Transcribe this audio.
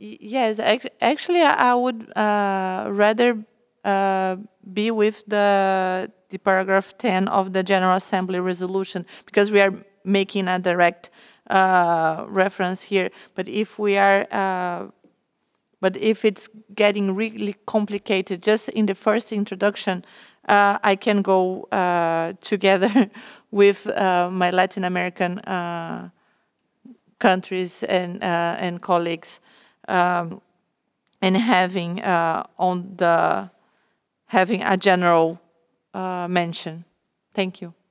Yes, actually, I would rather uh, be with the paragraph 10 of the General Assembly resolution, because we are making a direct reference here. But if it's getting really complicated, just in the first introduction, I can go together with my Latin American countries and colleagues, um, and having a general mention. Thank you.